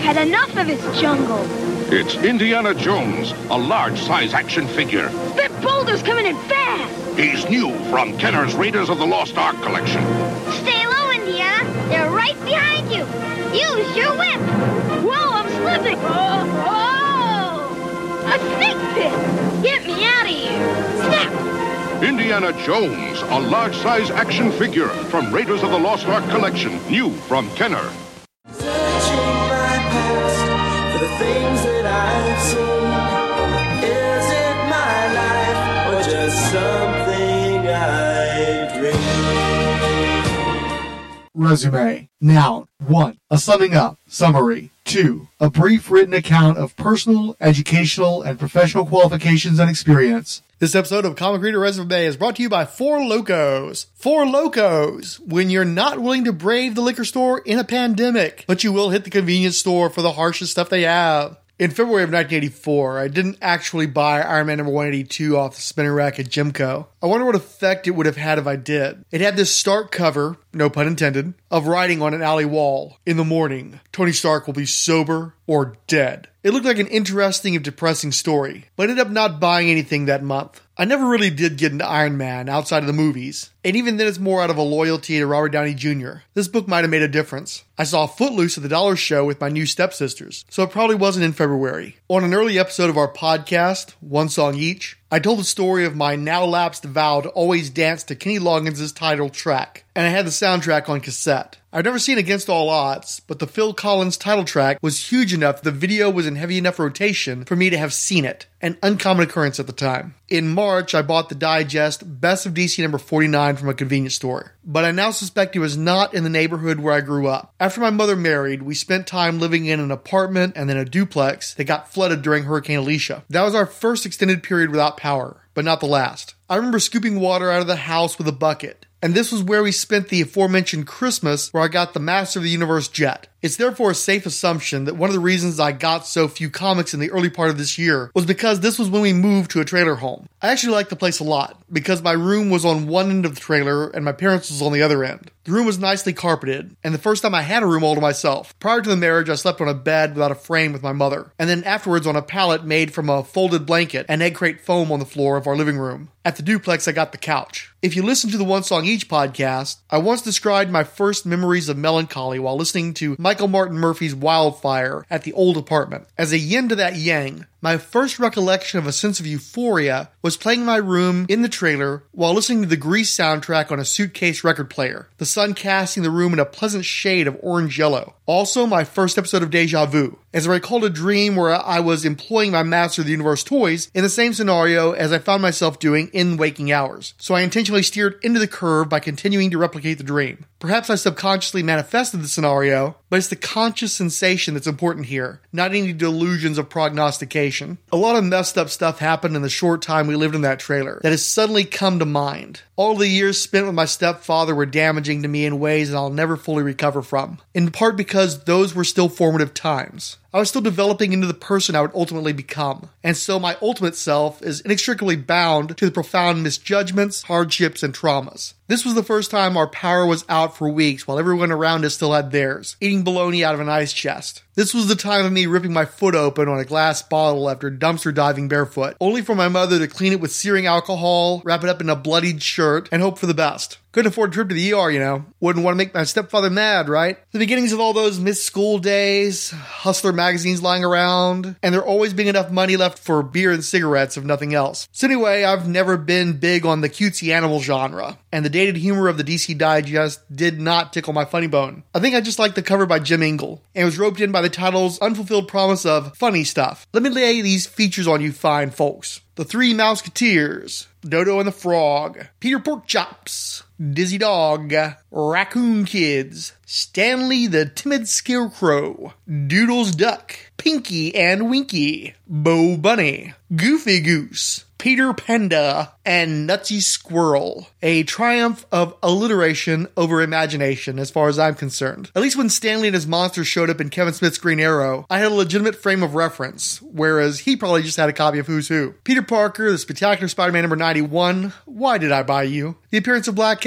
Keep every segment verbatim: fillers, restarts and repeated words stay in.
had enough of his jungle. It's Indiana Jones, a large-size action figure. That boulder's coming in fast. He's new from Kenner's Raiders of the Lost Ark collection. Stay low, Indiana. They're right behind you. Use your whip. Whoa, I'm slipping. Oh, oh! A snake pit. Get me out of here. Snap! Indiana Jones, a large-size action figure from Raiders of the Lost Ark collection, new from Kenner. Searching my past for the things that I've seen. Is it my life or just something I dream? Resume. Noun. one. A summing up. Summary. two. A brief written account of personal, educational, and professional qualifications and experience. This episode of Comic Reader Resume is brought to you by Four Locos. Four Locos, when you're not willing to brave the liquor store in a pandemic, but you will hit the convenience store for the harshest stuff they have. In February of nineteen eighty-four, I didn't actually buy Iron Man number one eighty-two off the spinning rack at Jimco. I wonder what effect it would have had if I did. It had this stark cover, no pun intended, of writing on an alley wall. In the morning, Tony Stark will be sober or dead. It looked like an interesting if depressing story, but I ended up not buying anything that month. I never really did get into Iron Man outside of the movies, and even then it's more out of a loyalty to Robert Downey Junior This book might have made a difference. I saw Footloose at the Dollar Show with my new stepsisters, so it probably wasn't in February. On an early episode of our podcast, One Song Each, I told the story of my now-lapsed vow to always dance to Kenny Loggins' title track, and I had the soundtrack on cassette. I've never seen Against All Odds, but the Phil Collins title track was huge enough that the video was in heavy enough rotation for me to have seen it, an uncommon occurrence at the time. In March, I bought the digest Best of D C number forty-nine from a convenience store, but I now suspect it was not in the neighborhood where I grew up. After my mother married, we spent time living in an apartment and then a duplex that got flooded during Hurricane Alicia. That was our first extended period without power, but not the last. I remember scooping water out of the house with a bucket. And this was where we spent the aforementioned Christmas where I got the Master of the Universe jet. It's therefore a safe assumption that one of the reasons I got so few comics in the early part of this year was because this was when we moved to a trailer home. I actually liked the place a lot because my room was on one end of the trailer and my parents' was on the other end. The room was nicely carpeted, and the first time I had a room all to myself. Prior to the marriage, I slept on a bed without a frame with my mother, and then afterwards on a pallet made from a folded blanket and egg crate foam on the floor of our living room. At the duplex, I got the couch. If you listen to the One Song Each podcast, I once described my first memories of melancholy while listening to Michael Martin Murphy's Wildfire at the old apartment. As a yin to that yang, my first recollection of a sense of euphoria was playing in my room in the trailer while listening to the Grease soundtrack on a suitcase record player, the sun casting the room in a pleasant shade of orange-yellow. Also, my first episode of Deja Vu, as I recalled a dream where I was employing my Master of the Universe toys in the same scenario as I found myself doing in waking hours. So I intentionally steered into the curve by continuing to replicate the dream. Perhaps I subconsciously manifested the scenario, but it's the conscious sensation that's important here, not any delusions of prognostication. A lot of messed up stuff happened in the short time we lived in that trailer that has suddenly come to mind. All the years spent with my stepfather were damaging to me in ways that I'll never fully recover from, in part because those were still formative times. I was still developing into the person I would ultimately become, and so my ultimate self is inextricably bound to the profound misjudgments, hardships, and traumas. This was the first time our power was out for weeks while everyone around us still had theirs, eating bologna out of an ice chest. This was the time of me ripping my foot open on a glass bottle after dumpster diving barefoot, only for my mother to clean it with searing alcohol, wrap it up in a bloodied shirt, and hope for the best. Couldn't afford a trip to the E R, you know. Wouldn't want to make my stepfather mad, right? The beginnings of all those missed school days, Hustler magazines lying around, and there always being enough money left for beer and cigarettes, if nothing else. So anyway, I've never been big on the cutesy animal genre, and the dated humor of the D C Digest did not tickle my funny bone. I think I just liked the cover by Jim Ingle, and was roped in by the title's unfulfilled promise of funny stuff. Let me lay these features on you fine folks. The Three Mouseketeers, Dodo and the Frog, Peter Porkchops, Dizzy Dog, Raccoon Kids, Stanley the Timid Scarecrow, Doodles Duck, Pinky and Winky, Bo Bunny, Goofy Goose, Peter Panda, and Nutsy Squirrel. A triumph of alliteration over imagination, as far as I'm concerned. At least when Stanley and his monsters showed up in Kevin Smith's Green Arrow, I had a legitimate frame of reference, whereas he probably just had a copy of Who's Who. Peter Parker, The Spectacular Spider-Man number ninety-one, Why Did I Buy You? The appearance of Black Cat,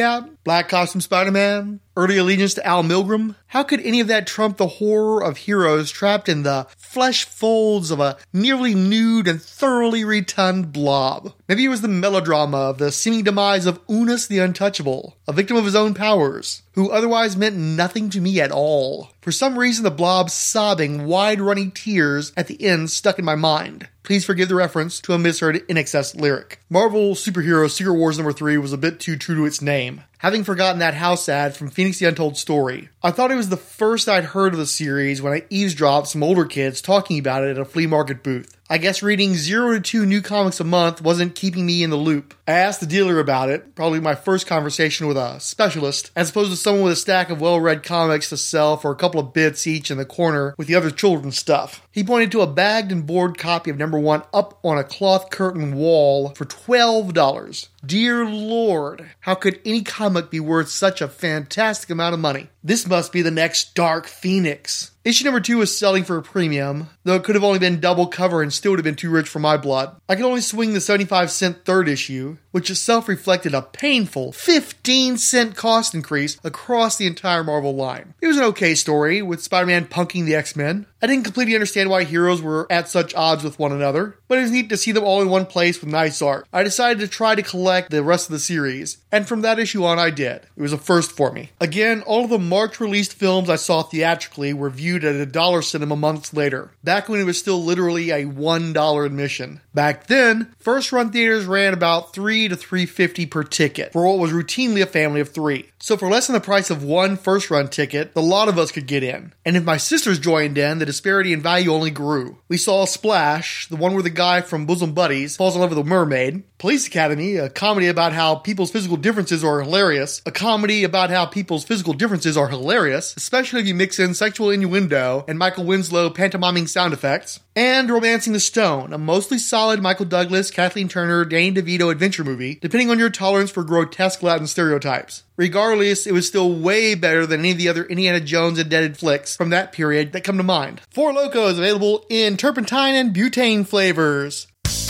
Black Costume Spider-Man? Early allegiance to Al Milgram? How could any of that trump the horror of heroes trapped in the flesh folds of a nearly nude and thoroughly rotund blob? Maybe it was the melodrama of the seeming demise of Unus the Untouchable, a victim of his own powers, who otherwise meant nothing to me at all. For some reason, the blob's sobbing, wide-running tears at the end stuck in my mind. Please forgive the reference to a misheard In Excess lyric. Marvel Superhero Secret Wars number three was a bit too true to its name. Having forgotten that house ad from Phoenix the Untold Story, I thought it was the first I'd heard of the series when I eavesdropped some older kids talking about it at a flea market booth. I guess reading zero to two new comics a month wasn't keeping me in the loop. I asked the dealer about it, probably my first conversation with a specialist, as opposed to someone with a stack of well-read comics to sell for a couple of bits each in the corner with the other children's stuff. He pointed to a bagged and board copy of number one up on a cloth curtain wall for twelve dollars. Dear Lord, how could any comic be worth such a fantastic amount of money? This must be the next Dark Phoenix. Issue number two was selling for a premium, though it could have only been double cover and still would have been too rich for my blood. I could only swing the seventy-five cent third issue, which itself reflected a painful fifteen cent cost increase across the entire Marvel line. It was an okay story, with Spider-Man punking the X-Men. I didn't completely understand why heroes were at such odds with one another, but it was neat to see them all in one place with nice art. I decided to try to collect the rest of the series, and from that issue on I did. It was a first for me. Again, all of the March-released films I saw theatrically were viewed at a dollar cinema months later, back when it was still literally a one dollar admission. Back then, first-run theaters ran about three to three fifty per ticket, for what was routinely a family of three. So for less than the price of one first-run ticket, a lot of us could get in. And if my sisters joined in, the disparity in value only grew. We saw Splash, the one where the guy from Bosom Buddies falls in love with a mermaid. Police Academy, a comedy about how people's physical differences are hilarious. A comedy about how people's physical differences are hilarious, especially if you mix in sexual innuendo and Michael Winslow pantomiming sound effects. And Romancing the Stone, a mostly solid Michael Douglas, Kathleen Turner, Danny DeVito adventure movie, depending on your tolerance for grotesque Latin stereotypes. Regardless, it was still way better than any of the other Indiana Jones indebted flicks from that period that come to mind. Four Loko is available in turpentine and butane flavors.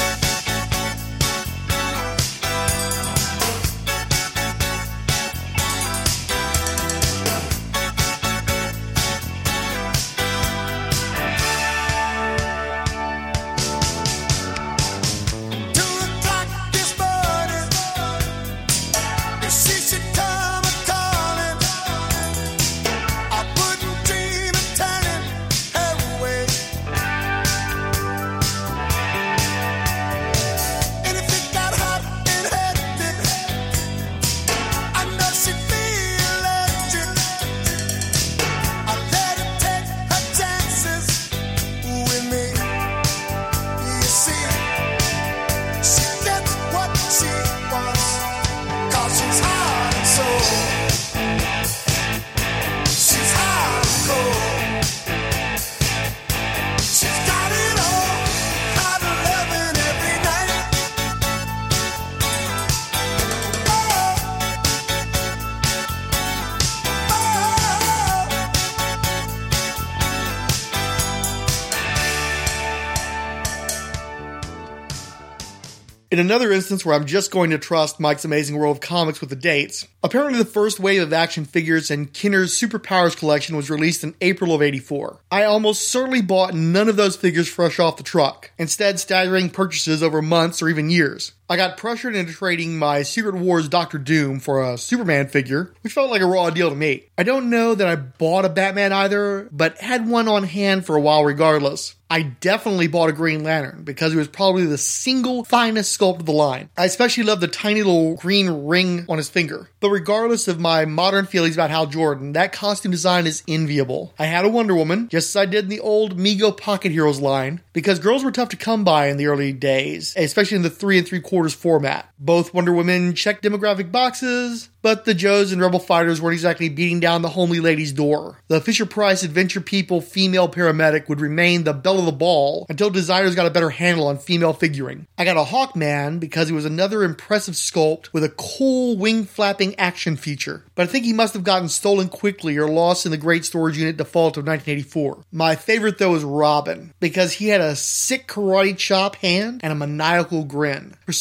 In another instance where I'm just going to trust Mike's Amazing World of Comics with the dates, apparently the first wave of action figures in Kenner's Superpowers collection was released in April of eighty-four. I almost certainly bought none of those figures fresh off the truck, instead staggering purchases over months or even years. I got pressured into trading my Secret Wars Doctor Doom for a Superman figure, which felt like a raw deal to me. I don't know that I bought a Batman either, but had one on hand for a while regardless. I definitely bought a Green Lantern because it was probably the single finest sculpt of the line. I especially love the tiny little green ring on his finger. But regardless of my modern feelings about Hal Jordan, that costume design is enviable. I had a Wonder Woman, just as I did in the old Mego Pocket Heroes line, because girls were tough to come by in the early days, especially in the three and three quarters format. Both Wonder Women checked demographic boxes, but the Joes and Rebel Fighters weren't exactly beating down the homely lady's door. The Fisher-Price Adventure People female paramedic would remain the belle of the ball until designers got a better handle on female figuring. I got a Hawkman because he was another impressive sculpt with a cool wing-flapping action feature, but I think he must have gotten stolen quickly or lost in the Great Storage Unit default of nineteen eighty-four. My favorite though is Robin, because he had a sick karate chop hand and a maniacal grin. For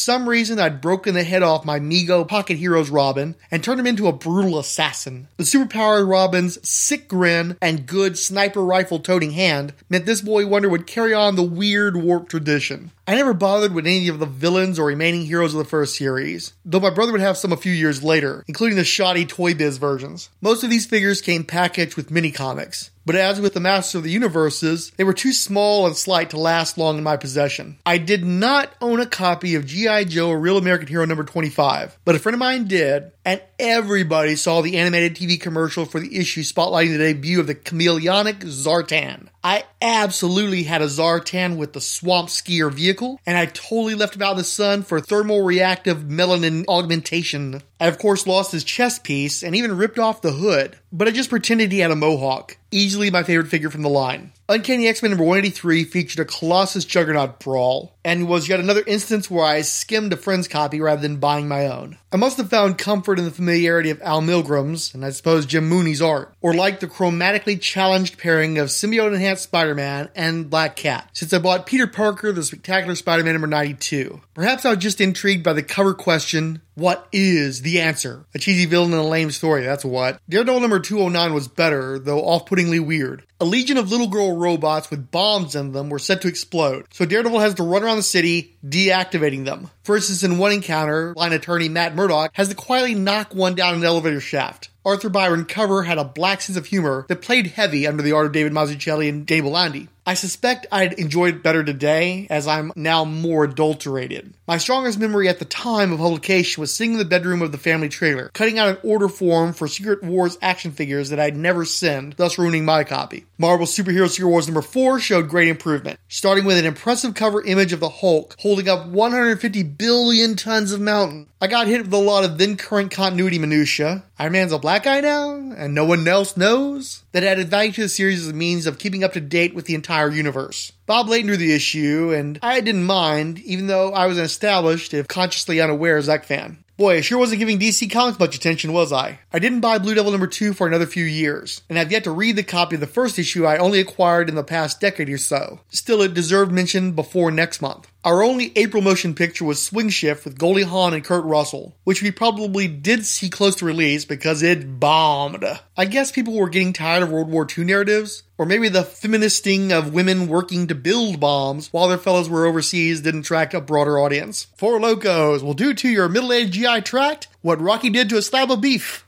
some reason, I'd broken the head off my Mego Pocket Heroes Robin and turned him into a brutal assassin. The superpowered Robin's sick grin and good sniper rifle toting hand meant this boy wonder would carry on the weird warp tradition. I never bothered with any of the villains or remaining heroes of the first series, though my brother would have some a few years later, including the shoddy Toy Biz versions. Most of these figures came packaged with mini-comics, but as with the Master of the Universes, they were too small and slight to last long in my possession. I did not own a copy of G I. Joe Real American Hero number twenty-five, but a friend of mine did, and everybody saw the animated T V commercial for the issue spotlighting the debut of the chameleonic Zartan. I absolutely had a Zartan with the swamp skier vehicle, and I totally left him out in the sun for thermal reactive melanin augmentation. I of course lost his chest piece and even ripped off the hood, but I just pretended he had a mohawk. Easily my favorite figure from the line. Uncanny X-Men number one eighty-three featured a Colossus Juggernaut brawl, and was yet another instance where I skimmed a friend's copy rather than buying my own. I must have found comfort in the familiarity of Al Milgram's, and I suppose Jim Mooney's art, or liked the chromatically challenged pairing of symbiote-enhanced Spider-Man and Black Cat, since I bought Peter Parker, the Spectacular Spider-Man number ninety-two. Perhaps I was just intrigued by the cover question, what is the answer? A cheesy villain and a lame story, that's what. Daredevil number two oh nine was better, though off-puttingly weird. A legion of little girl robots with bombs in them were set to explode, so Daredevil has to run around the city deactivating them. For instance, in one encounter, line attorney Matt Murdock has to quietly knock one down an elevator shaft. Arthur Byron cover had a black sense of humor that played heavy under the art of David Mazzucchelli and Dave Belandi. I suspect I'd enjoy it better today, as I'm now more adulterated. My strongest memory at the time of publication was sitting in the bedroom of the family trailer, cutting out an order form for Secret Wars action figures that I'd never send, thus ruining my copy. Marvel Superhero Secret Wars number four showed great improvement, starting with an impressive cover image of the Hulk holding up one hundred fifty billion tons of mountain. I got hit with a lot of then current continuity minutia. Iron Man's a black guy now, and no one else knows? That added value to the series as a means of keeping up to date with the entire universe. Bob Layton drew the issue, and I didn't mind, even though I was an established, if consciously unaware, Zek fan. Boy, I sure wasn't giving D C Comics much attention, was I? I didn't buy Blue Devil number two for another few years, and have yet to read the copy of the first issue I only acquired in the past decade or so. Still, it deserved mention before next month. Our only April motion picture was Swing Shift with Goldie Hawn and Kurt Russell, which we probably did see close to release because it bombed. I guess people were getting tired of World War Two narratives, or maybe the feministing of women working to build bombs while their fellows were overseas didn't attract a broader audience. Four Locos will do to your middle-aged G I tract what Rocky did to a slab of beef.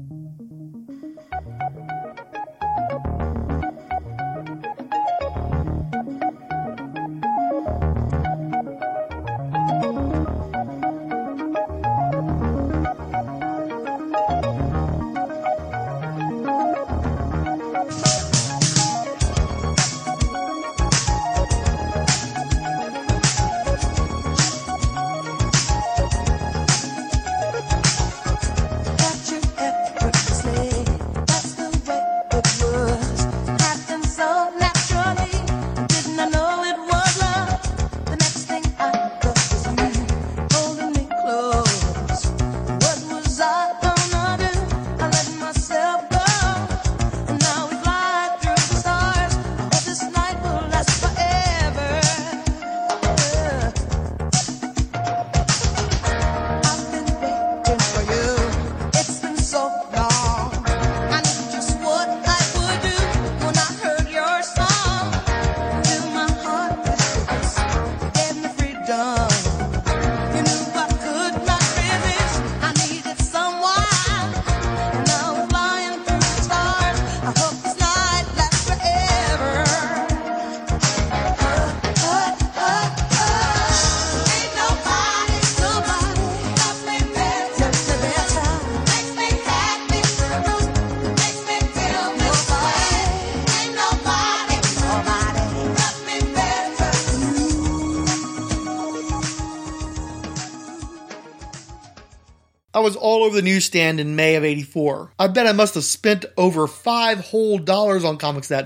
I was all over the newsstand in May of eighty-four. I bet I must have spent over five whole dollars on comics that month.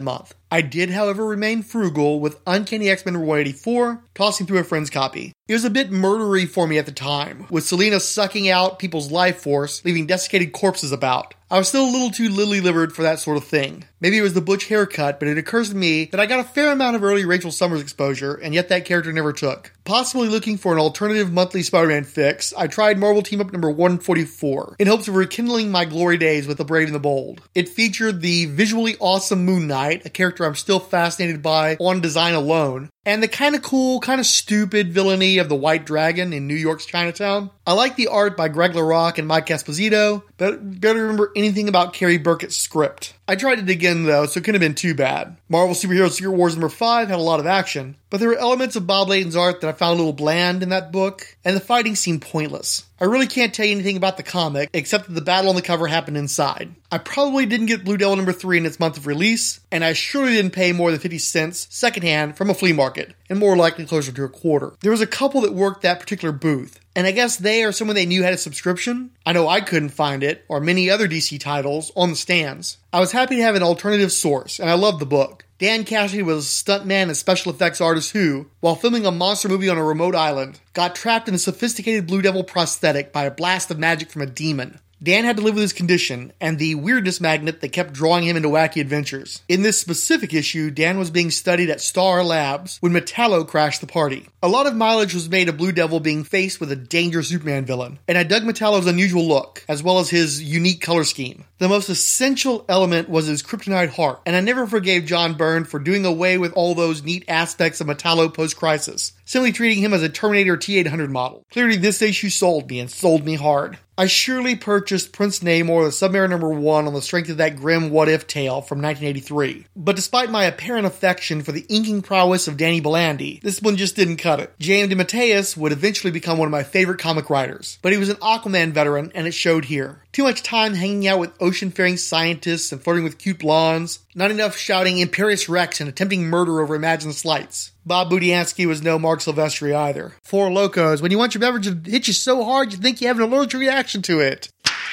I did, however, remain frugal with Uncanny X-Men number one eighty-four, tossing through a friend's copy. It was a bit murdery for me at the time, with Selina sucking out people's life force, leaving desiccated corpses about. I was still a little too lily-livered for that sort of thing. Maybe it was the butch haircut, but it occurs to me that I got a fair amount of early Rachel Summers exposure, and yet that character never took. Possibly looking for an alternative monthly Spider-Man fix, I tried Marvel Team-Up number one forty-four, in hopes of rekindling my glory days with The Brave and the Bold. It featured the visually awesome Moon Knight, a character I'm still fascinated by on design alone, and the kinda cool, kinda stupid villainy of the White Dragon in New York's Chinatown. I like the art by Greg LaRocque and Mike Esposito, but barely remember anything about Carrie Burkett's script. I tried it again though, so it couldn't have been too bad. Marvel Superhero Secret Wars number five had a lot of action, but there were elements of Bob Layton's art that I found a little bland in that book, and the fighting seemed pointless. I really can't tell you anything about the comic, except that the battle on the cover happened inside. I probably didn't get Blue Devil number three in its month of release, and I surely didn't pay more than fifty cents secondhand from a flea market, and more likely closer to a quarter. There was a couple that worked that particular booth, and I guess they or someone they knew had a subscription. I know I couldn't find it, or many other D C titles, on the stands. I was happy to have an alternative source, and I loved the book. Dan Cassidy was a stuntman and special effects artist who, while filming a monster movie on a remote island, got trapped in a sophisticated Blue Devil prosthetic by a blast of magic from a demon. Dan had to live with his condition, and the weirdness magnet that kept drawing him into wacky adventures. In this specific issue, Dan was being studied at Star Labs when Metallo crashed the party. A lot of mileage was made of Blue Devil being faced with a dangerous Superman villain, and I dug Metallo's unusual look, as well as his unique color scheme. The most essential element was his kryptonite heart, and I never forgave John Byrne for doing away with all those neat aspects of Metallo post-crisis, simply treating him as a Terminator T eight hundred model. Clearly this issue sold me, and sold me hard. I surely purchased Prince Namor, the Submariner number one, on the strength of that grim what-if tale from nineteen eighty-three. But despite my apparent affection for the inking prowess of Danny Belandi, this one just didn't cut it. James DeMatteis would eventually become one of my favorite comic writers, but he was an Aquaman veteran, and it showed here. Too much time hanging out with ocean-faring scientists and flirting with cute blondes. Not enough shouting Imperious Rex and attempting murder over imagined slights. Bob Budiansky was no Mark Silvestri either. Four Locos, when you want your beverage to hit you so hard you think you have an allergic reaction to it.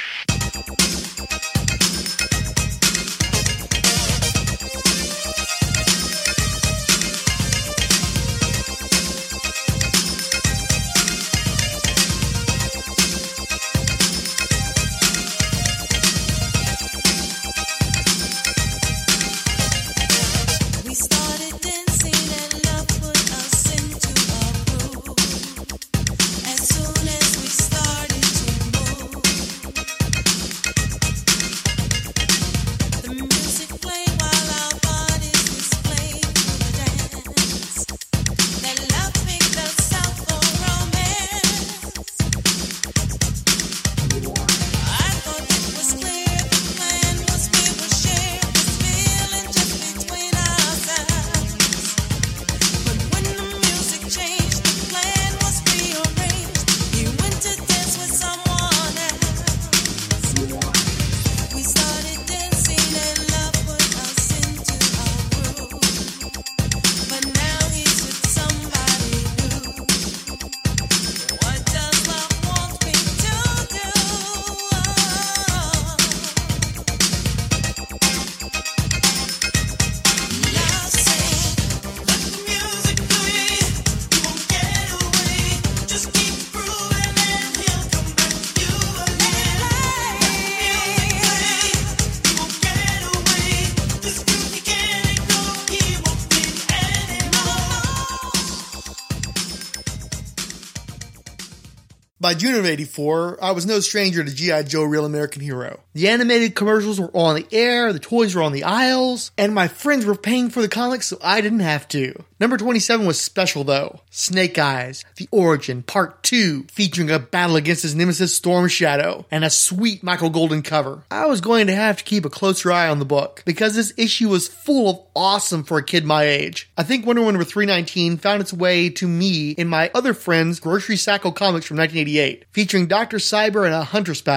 By June of eighty-four, I was no stranger to G I. Joe Real American Hero. The animated commercials were on the air, the toys were on the aisles, and my friends were paying for the comics so I didn't have to. Number twenty-seven was special though. Snake Eyes, The Origin, Part two, featuring a battle against his nemesis Storm Shadow, and a sweet Michael Golden cover. I was going to have to keep a closer eye on the book, because this issue was full of awesome for a kid my age. I think Wonder Woman number three nineteen found its way to me in my other friend's Grocery Sacco comics from nineteen eighty-eight, featuring Doctor Cyber and a Huntress backup.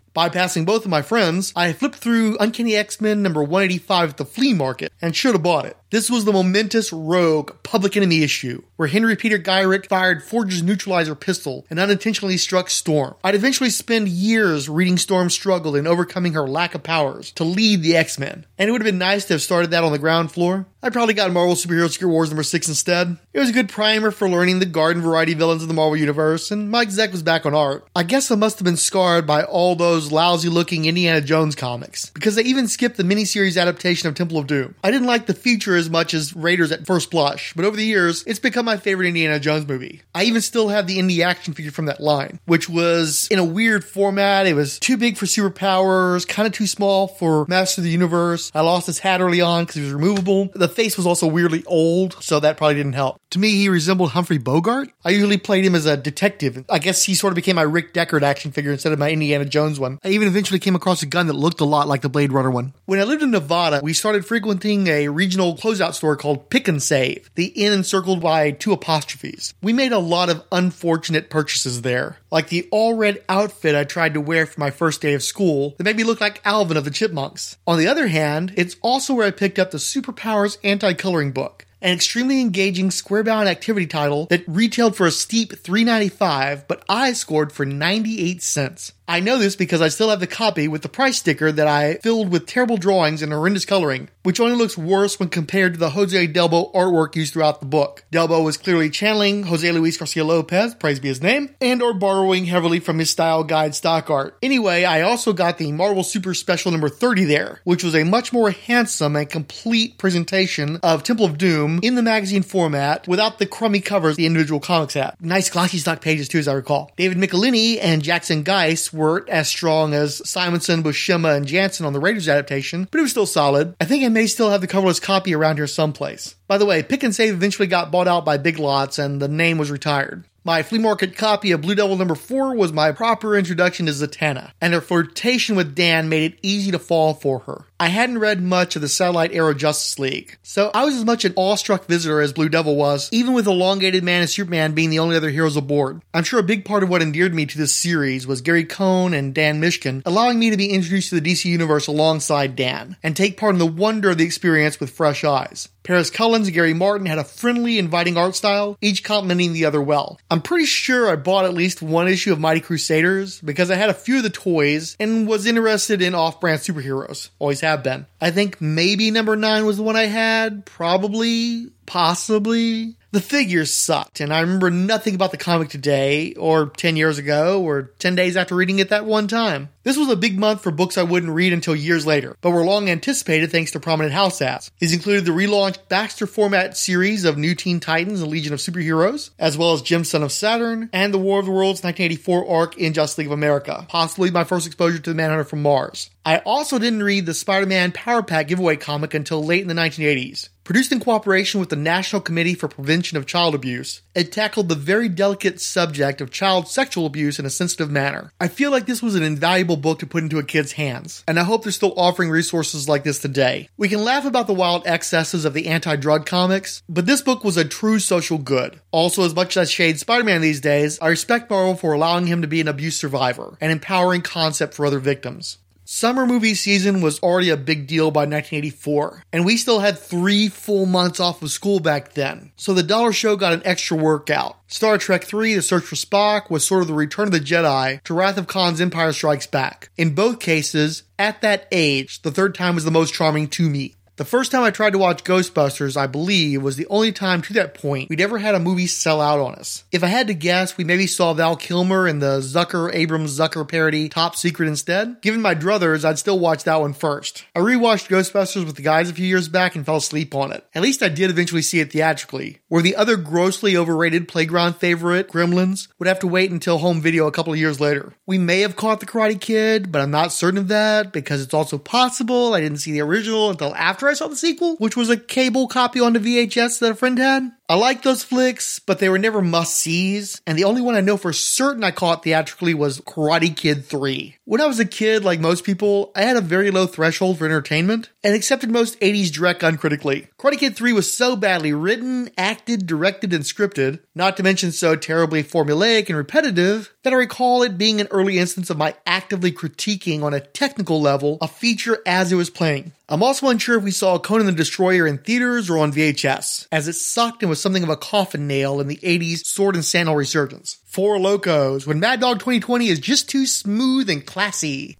Bypassing both of my friends, I flipped through Uncanny X-Men number one eighty-five at the flea market and should have bought it. This was the momentous Rogue Public Enemy issue, where Henry Peter Gyrick fired Forge's neutralizer pistol and unintentionally struck Storm. I'd eventually spend years reading Storm's struggle in overcoming her lack of powers to lead the X-Men, and it would have been nice to have started that on the ground floor. I probably got Marvel Superhero Secret Wars number six instead. It was a good primer for learning the garden variety villains of the Marvel Universe, and Mike Zeck was back on art. I guess I must have been scarred by all those lousy-looking Indiana Jones comics, because they even skipped the miniseries adaptation of Temple of Doom. I didn't like the feature as much as Raiders at first blush, but over the years, it's become my favorite Indiana Jones movie. I even still have the Indy action figure from that line, which was in a weird format. It was too big for superpowers, kind of too small for Master of the Universe. I lost his hat early on because he was removable. The face was also weirdly old, so that probably didn't help. To me, he resembled Humphrey Bogart. I usually played him as a detective. I guess he sort of became my Rick Deckard action figure instead of my Indiana Jones one. I even eventually came across a gun that looked a lot like the Blade Runner one. When I lived in Nevada, we started frequenting a regional closeout store called Pick and Save, the N encircled by two apostrophes. We made a lot of unfortunate purchases there, like the all-red outfit I tried to wear for my first day of school that made me look like Alvin of the Chipmunks. On the other hand, it's also where I picked up the Superpowers anti-coloring book, an extremely engaging square-bound activity title that retailed for a steep three dollars and ninety-five cents, but I scored for ninety-eight cents. I know this because I still have the copy with the price sticker that I filled with terrible drawings and horrendous coloring, which only looks worse when compared to the Jose Delbo artwork used throughout the book. Delbo was clearly channeling Jose Luis Garcia Lopez, praise be his name, and or borrowing heavily from his style guide stock art. Anyway, I also got the Marvel Super Special number thirty there, which was a much more handsome and complete presentation of Temple of Doom in the magazine format without the crummy covers the individual comics had. Nice glossy stock pages too, as I recall. David Michelini and Jackson Geis weren't as strong as Simonson, Buscema, and Jansen on the Raiders adaptation, but it was still solid. I think I may still have the coverless copy around here someplace. By the way, Pick and Save eventually got bought out by Big Lots and the name was retired. My flea market copy of Blue Devil number four was my proper introduction to Zatanna, and her flirtation with Dan made it easy to fall for her. I hadn't read much of the Satellite era Justice League, so I was as much an awestruck visitor as Blue Devil was, even with Elongated Man and Superman being the only other heroes aboard. I'm sure a big part of what endeared me to this series was Gary Cohn and Dan Mishkin allowing me to be introduced to the D C Universe alongside Dan, and take part in the wonder of the experience with fresh eyes. Paris Cullins and Gary Martin had a friendly, inviting art style, each complimenting the other well. I'm pretty sure I bought at least one issue of Mighty Crusaders because I had a few of the toys and was interested in off-brand superheroes. Always have been. I think maybe number nine was the one I had. Probably. Possibly. The figures sucked, and I remember nothing about the comic today, or ten years ago, or ten days after reading it that one time. This was a big month for books I wouldn't read until years later, but were long anticipated thanks to prominent house ads. These included the relaunched Baxter format series of New Teen Titans and Legion of Superheroes, as well as Jim Son of Saturn, and the War of the Worlds nineteen eighty-four arc in Justice League of America, possibly my first exposure to the Manhunter from Mars. I also didn't read the Spider-Man Power Pack giveaway comic until late in the nineteen eighties. Produced in cooperation with the National Committee for Prevention of Child Abuse, it tackled the very delicate subject of child sexual abuse in a sensitive manner. I feel like this was an invaluable book to put into a kid's hands, and I hope they're still offering resources like this today. We can laugh about the wild excesses of the anti-drug comics, but this book was a true social good. Also, as much as I shade Spider-Man these days, I respect Marvel for allowing him to be an abuse survivor, an empowering concept for other victims. Summer movie season was already a big deal by nineteen eighty-four, and we still had three full months off of school back then, so the Dollar Show got an extra workout. Star Trek three, The Search for Spock, was sort of the Return of the Jedi to Wrath of Khan's Empire Strikes Back. In both cases, at that age, the third time was the most charming to me. The first time I tried to watch Ghostbusters, I believe, was the only time to that point we'd ever had a movie sell out on us. If I had to guess, we maybe saw Val Kilmer in the Zucker-Abrams-Zucker parody Top Secret instead. Given my druthers, I'd still watch that one first. I rewatched Ghostbusters with the guys a few years back and fell asleep on it. At least I did eventually see it theatrically. Where the other grossly overrated playground favorite, Gremlins, would have to wait until home video a couple of years later. We may have caught The Karate Kid, but I'm not certain of that because it's also possible I didn't see the original until after I saw the sequel, which was a cable copy on the V H S that a friend had. I like those flicks, but they were never must-sees, and the only one I know for certain I caught theatrically was Karate Kid three. When I was a kid, like most people, I had a very low threshold for entertainment, and accepted most eighties direct uncritically. Karate Kid three was so badly written, acted, directed, and scripted, not to mention so terribly formulaic and repetitive, that I recall it being an early instance of my actively critiquing on a technical level a feature as it was playing. I'm also unsure if we saw Conan the Destroyer in theaters or on V H S, as it sucked and was something of a coffin nail in the eighties sword and sandal resurgence. Four Locos, when Mad Dog twenty twenty is just too smooth and classy.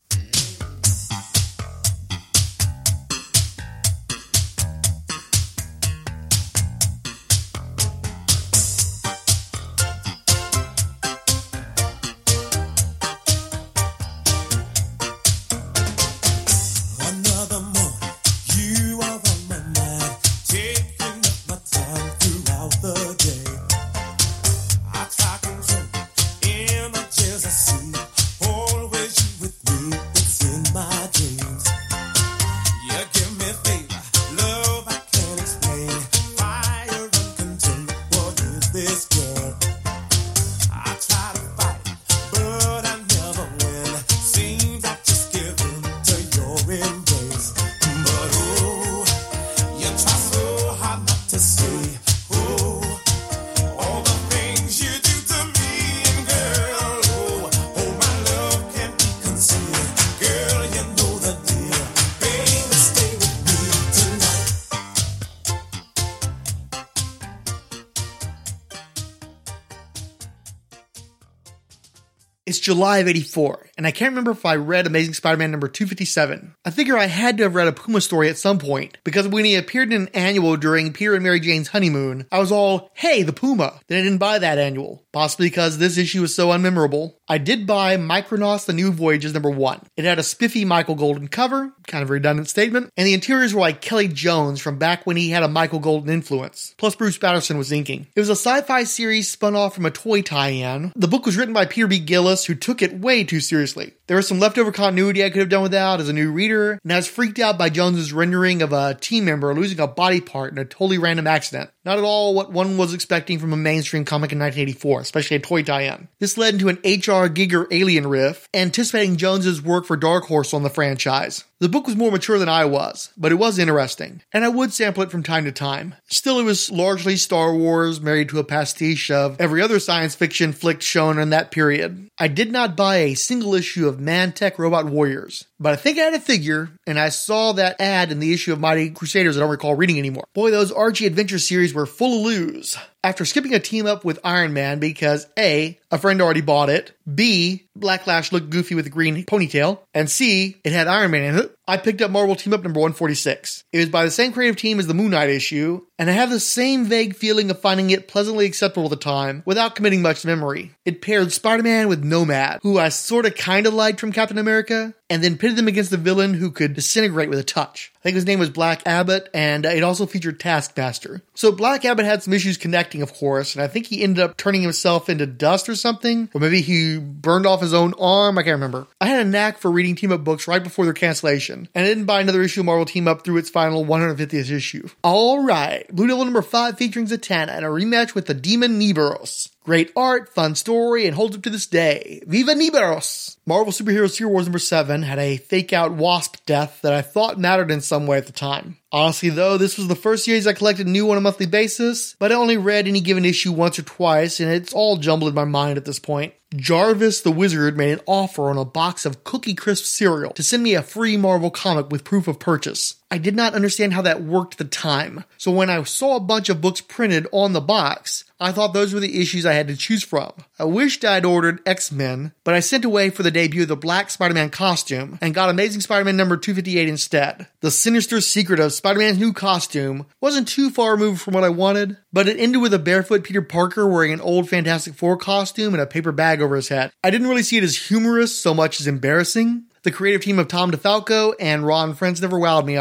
It's July of eighty-four, and I can't remember if I read Amazing Spider-Man number two fifty-seven. I figure I had to have read a Puma story at some point, because when he appeared in an annual during Peter and Mary Jane's honeymoon, I was all, hey, the Puma. Then I didn't buy that annual, possibly because this issue was so unmemorable. I did buy Micronauts The New Voyages number one. It had a spiffy Michael Golden cover, kind of a redundant statement, and the interiors were like Kelly Jones from back when he had a Michael Golden influence, plus Bruce Patterson was inking. It was a sci-fi series spun off from a toy tie-in. The book was written by Peter B. Gillis, who took it way too seriously. There was some leftover continuity I could have done without as a new reader, and I was freaked out by Jones's rendering of a team member losing a body part in a totally random accident. Not at all what one was expecting from a mainstream comic in nineteen eighty-four, especially a toy tie-in. This led into an H R Giger alien riff, anticipating Jones's work for Dark Horse on the franchise. The book was more mature than I was, but it was interesting, and I would sample it from time to time. Still, it was largely Star Wars, married to a pastiche of every other science fiction flick shown in that period. I did not buy a single issue of Man-Tech Robot Warriors, but I think I had a figure, and I saw that ad in the issue of Mighty Crusaders I don't recall reading anymore. Boy, those Archie Adventure series were full of lose. After skipping a team up with Iron Man because A, a friend already bought it, B, Black Lash looked goofy with a green ponytail, and C, it had Iron Man in it, I picked up Marvel Team Up number one forty-six. It was by the same creative team as the Moon Knight issue, and I have the same vague feeling of finding it pleasantly acceptable at the time, without committing much to memory. It paired Spider-Man with Nomad, who I sorta kinda liked from Captain America, and then pitted them against the villain who could disintegrate with a touch. I think his name was Black Abbott, and it also featured Taskmaster. So Black Abbott had some issues connecting, of course, and I think he ended up turning himself into dust or something, or maybe he burned off his own arm, I can't remember. I had a knack for reading team-up books right before their cancellation, and I didn't buy another issue of Marvel Team-Up through its final one hundred fiftieth issue. Alright, Blue Devil number five featuring Zatanna and a rematch with the Demon Nibiros. Great art, fun story, and holds up to this day. Viva Nibiros! Marvel Superhero Secret Wars number seven had a fake-out wasp death that I thought mattered in some way at the time. Honestly though, this was the first series I collected new on a monthly basis, but I only read any given issue once or twice, and it's all jumbled in my mind at this point. Jarvis the Wizard made an offer on a box of Cookie Crisp cereal to send me a free Marvel comic with proof of purchase. I did not understand how that worked at the time, so when I saw a bunch of books printed on the box, I thought those were the issues I had to choose from. I wished I'd ordered X-Men, but I sent away for the debut of the Black Spider-Man costume and got Amazing Spider-Man number two fifty-eight instead. The sinister secret of Spider-Man's new costume wasn't too far removed from what I wanted, but it ended with a barefoot Peter Parker wearing an old Fantastic Four costume and a paper bag over his head. I didn't really see it as humorous so much as embarrassing. The creative team of Tom DeFalco and Ron Frenz never wowed me either.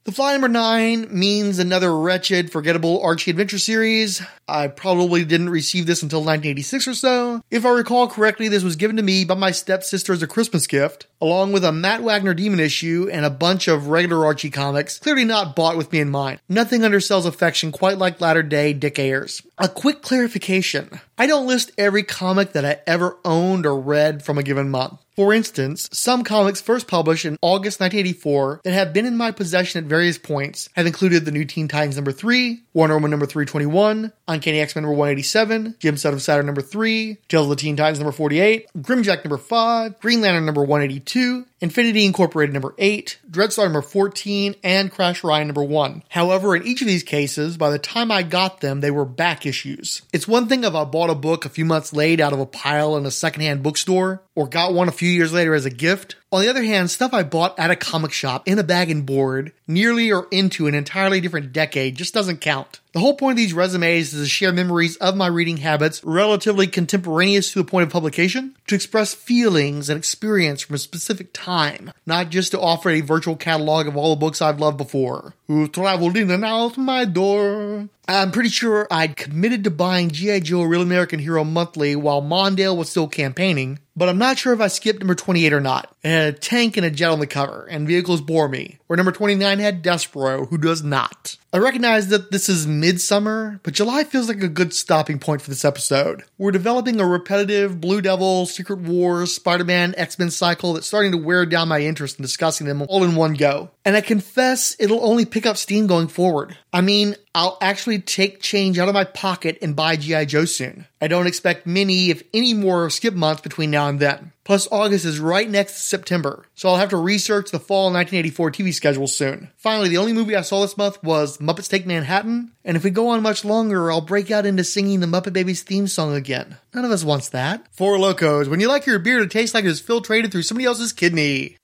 The Fly number nine means another wretched, forgettable Archie adventure series. I probably didn't receive this until nineteen eighty-six or so. If I recall correctly, this was given to me by my stepsister as a Christmas gift, along with a Matt Wagner Demon issue and a bunch of regular Archie comics, clearly not bought with me in mind. Nothing undersells affection quite like latter-day Dick Ayers. A quick clarification. I don't list every comic that I ever owned or read from a given month. For instance, some comics first published in August nineteen eighty-four that have been in my possession at various points have included the New Teen Titans number three, Wonder Woman number three twenty-one, Uncanny X-Men number one eighty-seven, Jim Son of Saturn number three, Tales of the Teen Titans number forty-eight, Grimjack number five, Green Lantern number one eighty-two, Infinity Incorporated number eight, Dreadstar number fourteen, and Crash Ryan number one. However, in each of these cases, by the time I got them, they were back issues. It's one thing if I bought a book a few months late out of a pile in a secondhand bookstore, or got one a few years later as a gift. On the other hand, stuff I bought at a comic shop in a bag and board nearly or into an entirely different decade just doesn't count. The whole point of these resumes is to share memories of my reading habits relatively contemporaneous to the point of publication, to express feelings and experience from a specific time, not just to offer a virtual catalog of all the books I've loved before. Who traveled in and out my door. I'm pretty sure I'd committed to buying G I. Joe Real American Hero monthly while Mondale was still campaigning, but I'm not sure if I skipped number twenty-eight or not. It had a tank and a jet on the cover, and vehicles bore me, where number twenty-nine had Despero, who does not. I recognize that this is midsummer, but July feels like a good stopping point for this episode. We're developing a repetitive Blue Devil, Secret Wars, Spider-Man, X-Men cycle that's starting to wear down my interest in discussing them all in one go. And I confess it'll only pick up steam going forward. I mean, I'll actually take change out of my pocket and buy G I. Joe soon. I don't expect many, if any more, skip months between now and then. Plus, August is right next to September, so I'll have to research the fall nineteen eighty-four T V schedule soon. Finally, the only movie I saw this month was Muppets Take Manhattan, and if we go on much longer, I'll break out into singing the Muppet Babies theme song again. None of us wants that. Four Locos, when you like your beer to taste like it was filtrated through somebody else's kidney.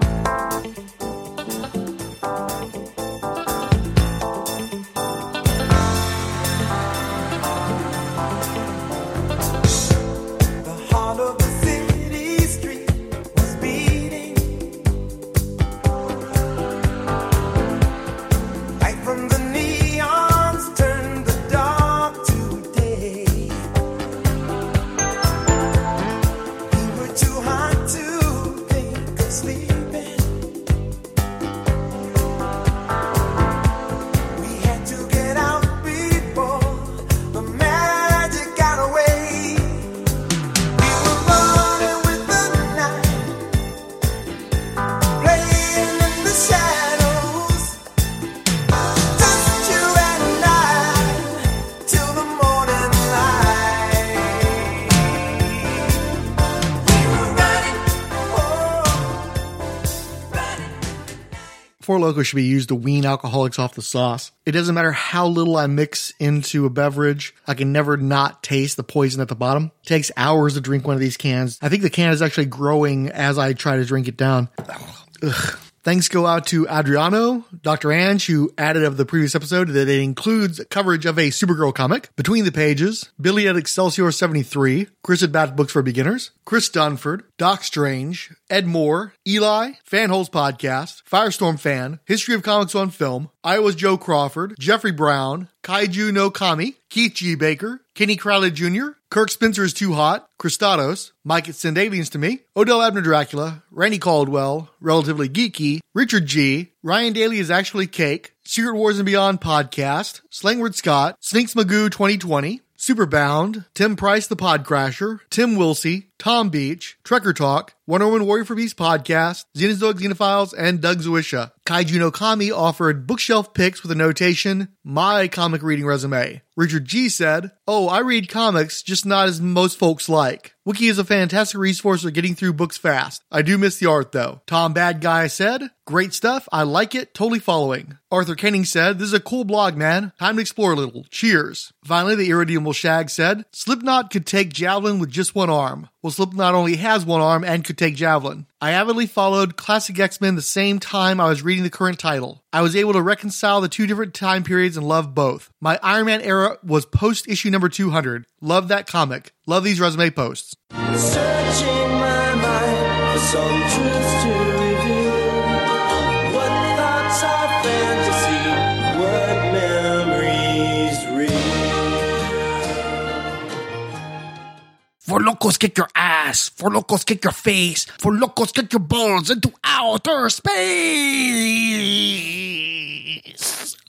Four Loko should be used to wean alcoholics off the sauce. It doesn't matter how little I mix into a beverage, I can never not taste the poison at the bottom. It takes hours to drink one of these cans. I think the can is actually growing as I try to drink it down. Ugh. Thanks go out to Adriano, Doctor Ange, who added of the previous episode that it includes coverage of a Supergirl comic, Between the Pages, Billy at Excelsior seventy-three, Chris at Bat Books for Beginners, Chris Dunford, Doc Strange, Ed Moore, Eli, Fanholes Podcast, Firestorm Fan, History of Comics on Film, Iowa's Joe Crawford, Jeffrey Brown, Kaiju no Kami, Keith G. Baker, Kenny Crowley Junior, Kirk Spencer is Too Hot, Christados, Mike at Send Aliens to Me, Odell Abner Dracula, Randy Caldwell, Relatively Geeky, Richard G., Ryan Daly is Actually Cake, Secret Wars and Beyond Podcast, Slangward Scott, Sneaks Magoo twenty twenty, Superbound, Tim Price the Podcrasher, Tim Wilsey, Tom Beach, Trekker Talk, Wonder Woman Warrior for Peace Podcast, Xenozoic Xenophiles, and Doug Zuisha. Kaiju no Kami offered bookshelf picks with a notation, my comic reading resume. Richard G. said, oh, I read comics, just not as most folks like. Wiki is a fantastic resource for getting through books fast. I do miss the art, though. Tom Bad Guy said, great stuff. I like it. Totally following. Arthur Kenning said, this is a cool blog, man. Time to explore a little. Cheers. Finally, the Irredeemable Shag said, Slipknot could take Javelin with just one arm. Well, Slipknot only has one arm and could take Javelin. I avidly followed Classic X-Men the same time I was reading the current title. I was able to reconcile the two different time periods and love both. My Iron Man era was post-issue number two hundred. Love that comic. Love these resume posts. Searching my mind for some truth to reveal. What thoughts are fantasy? For Locos kick your ass. For Locos kick your face. For Locos kick your balls into outer space.